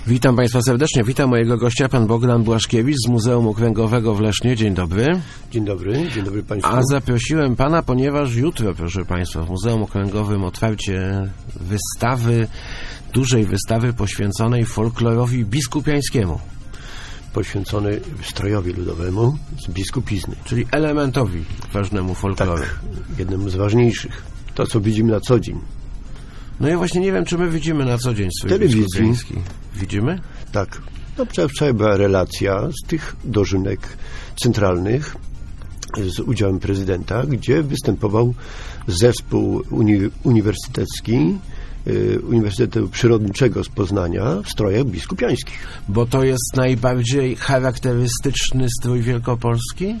Witam Państwa serdecznie. Witam mojego gościa, pan Bogdan Błaszkiewicz z Muzeum Okręgowego w Lesznie. Dzień dobry. Dzień dobry Państwu. A zaprosiłem pana, ponieważ jutro, proszę Państwa, w Muzeum Okręgowym otwarcie wystawy, dużej wystawy poświęconej folklorowi biskupiańskiemu. Poświęcony strojowi ludowemu z biskupizny. Czyli elementowi ważnemu folkloru. Tak, jednemu z ważniejszych. To, co widzimy na co dzień. No ja właśnie nie wiem, czy my widzimy na co dzień swój biskupiański. Widzimy? Tak. No, wczoraj była relacja z tych dożynek centralnych z udziałem prezydenta, gdzie występował zespół uniwersytecki Uniwersytetu Przyrodniczego z Poznania w strojach biskupiańskich. Bo to jest najbardziej charakterystyczny strój wielkopolski?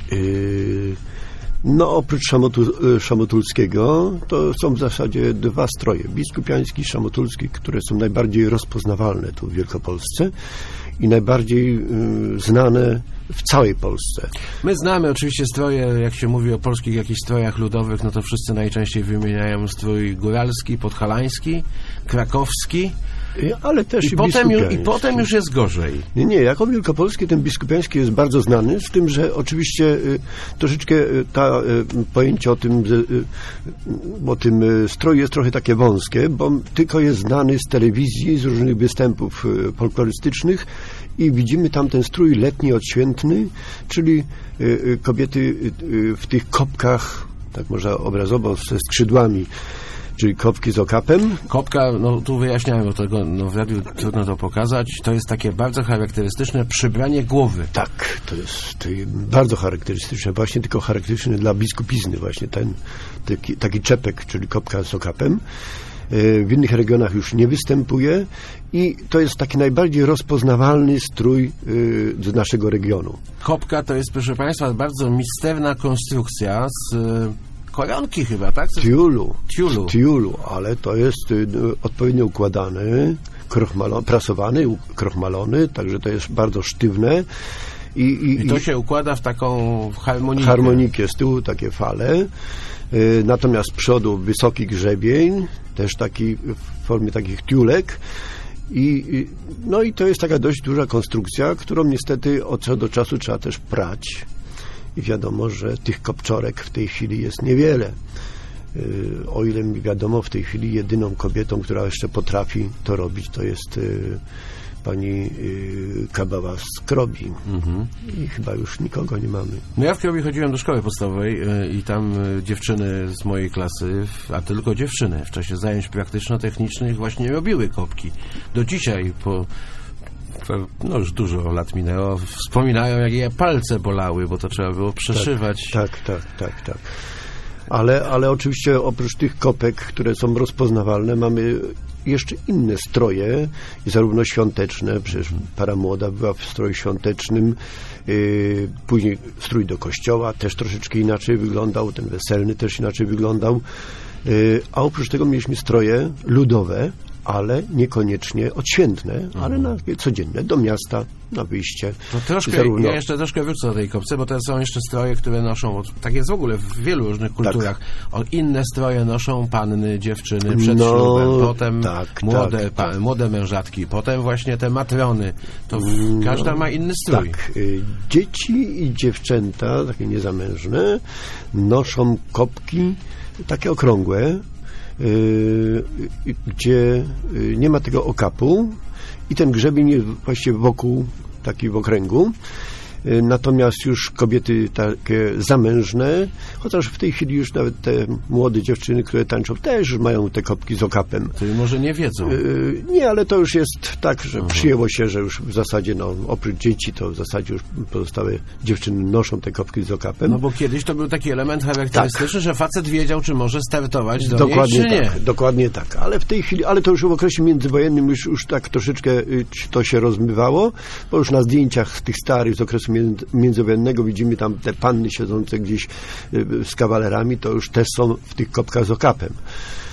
No, oprócz szamotulskiego to są w zasadzie dwa stroje, biskupiański i szamotulski, które są najbardziej rozpoznawalne tu w Wielkopolsce i najbardziej znane w całej Polsce. My znamy oczywiście stroje, jak się mówi o polskich jakichś strojach ludowych, no to wszyscy najczęściej wymieniają strój góralski, podhalański, krakowski. Ale też I potem już jest gorzej. Nie, jako wielkopolski ten biskupiański jest bardzo znany, z tym, że oczywiście troszeczkę pojęcie o tym stroju jest trochę takie wąskie, bo tylko jest znany z telewizji, z różnych występów folklorystycznych i widzimy tam ten strój letni, odświętny, czyli kobiety w tych kopkach, tak można obrazowo, ze skrzydłami, czyli kopki z okapem. Kopka, no tu wyjaśniałem, bo tego w radiu trudno to pokazać, to jest takie bardzo charakterystyczne przybranie głowy. Tak, to jest bardzo charakterystyczne, właśnie tylko charakterystyczne dla biskupizny, właśnie taki czepek, czyli kopka z okapem. W innych regionach już nie występuje i to jest taki najbardziej rozpoznawalny strój z naszego regionu. Kopka to jest, proszę Państwa, bardzo misterna konstrukcja z koronki chyba, tak? Tiulu, ale to jest odpowiednio układany, prasowany, krochmalony, także to jest bardzo sztywne. I to się układa w taką harmonikę. Harmonikę, z tyłu takie fale, natomiast z przodu wysoki grzebień, też taki w formie takich tiulek. No i to jest taka dość duża konstrukcja, którą niestety od czasu do czasu trzeba też prać. I wiadomo, że tych kopczorek w tej chwili jest niewiele. O ile mi wiadomo, w tej chwili jedyną kobietą, która jeszcze potrafi to robić, to jest pani Kabała z Krobi. I chyba już nikogo nie mamy. No ja w Krobi chodziłem do szkoły podstawowej i tam dziewczyny z mojej klasy, a tylko dziewczyny w czasie zajęć praktyczno-technicznych właśnie robiły kopki. Do dzisiaj no już dużo lat minęło, wspominają, jak je palce bolały, bo to trzeba było przeszywać. Tak. Ale oczywiście oprócz tych kopek, które są rozpoznawalne, mamy jeszcze inne stroje, zarówno świąteczne, przecież para młoda była w stroju świątecznym, później strój do kościoła też troszeczkę inaczej wyglądał, ten weselny też inaczej wyglądał, a oprócz tego mieliśmy stroje ludowe, ale niekoniecznie odświętne, ale na codzienne, do miasta, na wyjście. Ja jeszcze troszkę wrócę do tej kopce, bo to są jeszcze stroje, które noszą, tak jest w ogóle w wielu różnych kulturach, inne stroje noszą panny, dziewczyny przed ślubem, potem młode mężatki, potem właśnie te matrony, to każda ma inny strój. Tak, dzieci i dziewczęta, takie niezamężne, noszą kopki takie okrągłe, gdzie nie ma tego okapu i ten grzebień jest właściwie wokół, taki w okręgu. Natomiast już kobiety takie zamężne, chociaż w tej chwili już nawet te młode dziewczyny, które tańczą, też mają te kopki z okapem. Czyli może nie wiedzą. Nie, ale to już jest tak, że przyjęło się, że już w zasadzie, oprócz dzieci, to w zasadzie już pozostałe dziewczyny noszą te kopki z okapem. No bo kiedyś to był taki element charakterystyczny, że facet wiedział, czy może startować do niej, czy nie. Dokładnie tak. Ale w tej chwili, ale to już w okresie międzywojennym już tak troszeczkę to się rozmywało, bo już na zdjęciach z tych starych, z okresu międzywojennego widzimy tam te panny siedzące gdzieś z kawalerami, to już też są w tych kopkach z okapem.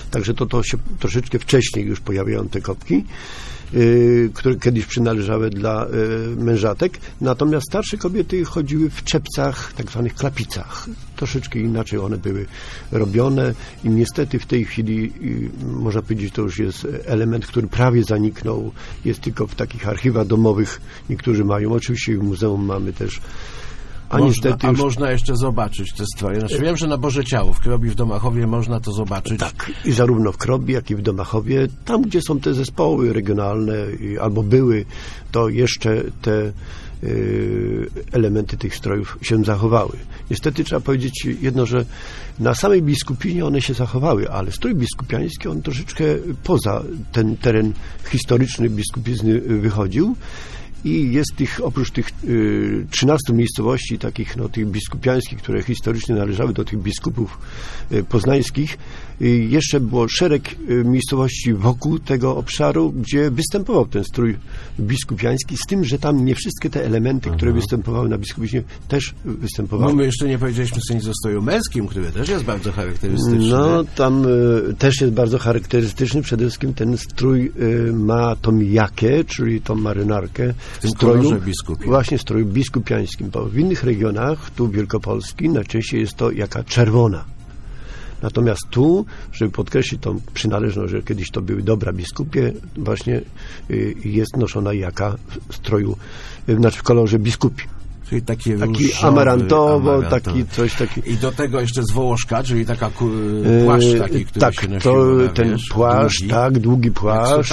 Także to się troszeczkę wcześniej już pojawiają te kopki, które kiedyś przynależały dla mężatek. Natomiast starsze kobiety chodziły w czepcach, tak zwanych klapicach. Troszeczkę inaczej one były robione i niestety w tej chwili można powiedzieć, to już jest element, który prawie zaniknął. Jest tylko w takich archiwach domowych. Niektórzy mają. Oczywiście w muzeum mamy też. Można jeszcze zobaczyć te stroje. Znaczy, wiem, że na Boże Ciało w Krobi, w Domachowie można to zobaczyć. Tak, i zarówno w Krobi, jak i w Domachowie, tam gdzie są te zespoły regionalne albo były, to jeszcze te elementy tych strojów się zachowały. Niestety trzeba powiedzieć jedno, że na samej Biskupinie one się zachowały, ale strój biskupiański, on troszeczkę poza ten teren historyczny biskupizny wychodził. I jest oprócz tych 13 miejscowości takich, tych biskupiańskich, które historycznie należały do tych biskupów poznańskich, jeszcze było szereg miejscowości wokół tego obszaru, gdzie występował ten strój biskupiański, z tym, że tam nie wszystkie te elementy, które występowały na biskupiźnie, też występowały. No my jeszcze nie powiedzieliśmy nic o stroju męskim, który też jest bardzo charakterystyczny. No, tam też jest bardzo charakterystyczny. Przede wszystkim ten strój ma tą jakę, czyli tą marynarkę, w tym kolorze biskupim. Właśnie stroju biskupiańskim, bo w innych regionach, tu w Wielkopolski, najczęściej jest to jaka czerwona. Natomiast tu, żeby podkreślić tą przynależność, że kiedyś to były dobra biskupie, właśnie jest noszona jaka w stroju, w kolorze biskupim. Czyli taki amarantowo, taki coś taki. I do tego jeszcze z wołoszka, czyli taka płaszcz taki, który tak, się nosił. Ten płaszcz, długi płaszcz.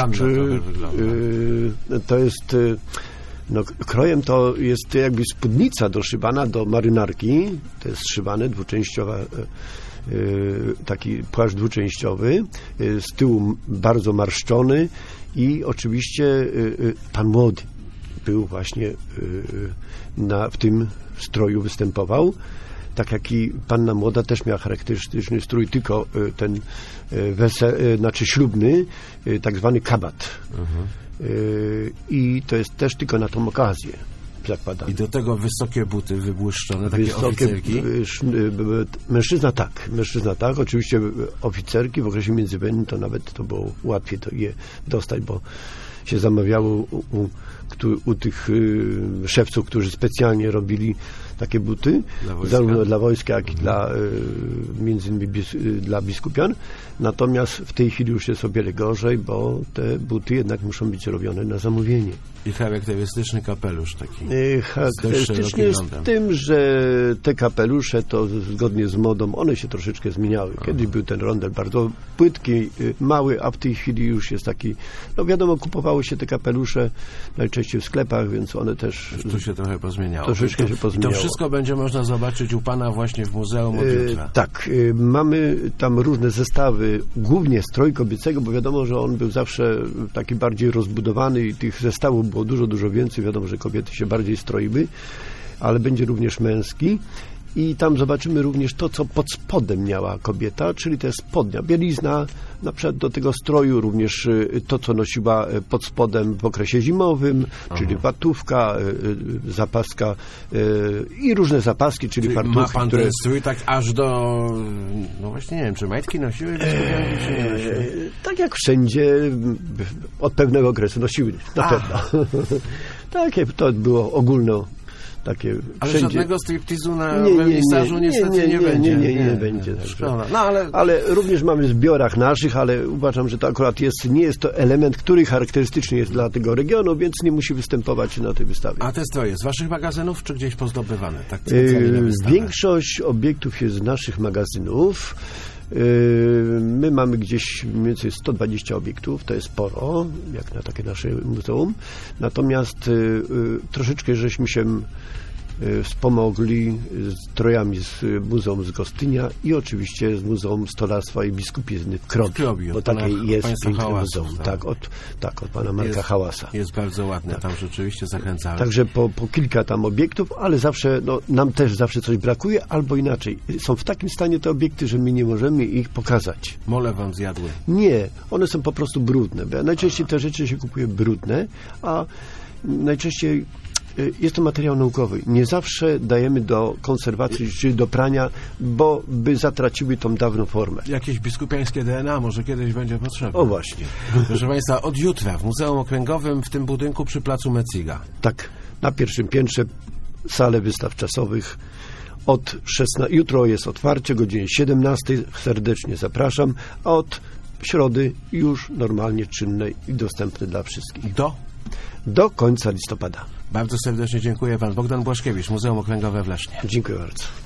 To jest... krojem to jest jakby spódnica doszywana do marynarki. To jest szywane, dwuczęściowa, taki płaszcz dwuczęściowy, z tyłu bardzo marszczony i oczywiście pan młody był właśnie w tym stroju występował. Tak jak i panna młoda też miała charakterystyczny strój, tylko ten ślubny, tak zwany kabat. I to jest też tylko na tą okazję zakładane. I do tego wysokie buty wybłyszczone, takie oficerki? Mężczyzna tak. Oczywiście oficerki w okresie międzywojennym to nawet to było łatwiej je dostać, bo się zamawiało u tych szewców, którzy specjalnie robili takie buty, zarówno dla wojska, jak i między innymi dla biskupian. Natomiast w tej chwili już jest o wiele gorzej, bo te buty jednak muszą być robione na zamówienie. I charakterystyczny kapelusz taki. Charakterystyczny jest tym, że te kapelusze to zgodnie z modą, one się troszeczkę zmieniały. Kiedyś był ten rondel bardzo płytki, mały, a w tej chwili już jest taki, wiadomo, kupowało się te kapelusze najczęściej w sklepach, więc one też... Tu się trochę pozmieniało. Troszeczkę się pozmieniało. I to wszystko będzie można zobaczyć u pana właśnie w muzeum od jutra. Tak. Mamy tam różne zestawy, głównie stroj kobiecego, bo wiadomo, że on był zawsze taki bardziej rozbudowany i tych zestawów było dużo więcej. Wiadomo, że kobiety się bardziej stroiły, ale będzie również męski. I tam zobaczymy również to, co pod spodem miała kobieta, czyli to jest spodnia, bielizna, na przykład do tego stroju, również to, co nosiła pod spodem w okresie zimowym, czyli watówka, zapaska i różne zapaski, czyli fartuchy. Ma pan ten strój tak aż do... No właśnie nie wiem, czy majtki nosiły, czy nie nosiły? Tak jak wszędzie od pewnego okresu nosiły, na pewno. Takie to było ogólne. Ale wszędzie. Żadnego striptizu na wernisażu niestety nie będzie. Nie będzie. No, ale również mamy w zbiorach naszych, ale uważam, że to akurat nie jest to element, który charakterystyczny jest dla tego regionu, więc nie musi występować na tej wystawie. A te stroje z waszych magazynów, czy gdzieś pozdobywane? Tak specjalnie na wystawę? Większość obiektów jest z naszych magazynów. My mamy gdzieś mniej więcej 120 obiektów, to jest sporo, jak na takie nasze muzeum. Natomiast troszeczkę żeśmy się wspomogli z strojami z Muzeum z Gostynia i oczywiście z Muzeum Stolarstwa i Biskupizny w Krobi, bo takie jest piękne muzeum. Tak, od pana Marka Hałasa. Jest bardzo ładne, tam rzeczywiście zachęcamy. Także po kilka tam obiektów, ale zawsze, nam też zawsze coś brakuje, albo inaczej. Są w takim stanie te obiekty, że my nie możemy ich pokazać. Mole wam zjadły? Nie, one są po prostu brudne. Najczęściej te rzeczy się kupuje brudne, a najczęściej jest to materiał naukowy. Nie zawsze dajemy do konserwacji czy do prania, bo by zatraciły tą dawną formę. Jakieś biskupiańskie DNA może kiedyś będzie potrzebne. O właśnie. Proszę Państwa, od jutra w Muzeum Okręgowym w tym budynku przy placu Meciga. Tak, na pierwszym piętrze sale wystaw czasowych. Jutro jest otwarcie, godzinie 17. Serdecznie zapraszam, a od środy już normalnie czynne i dostępne dla wszystkich. Do końca listopada. Bardzo serdecznie dziękuję. Pan Bogdan Błaszkiewicz, Muzeum Okręgowe w Lesznie. Dziękuję bardzo.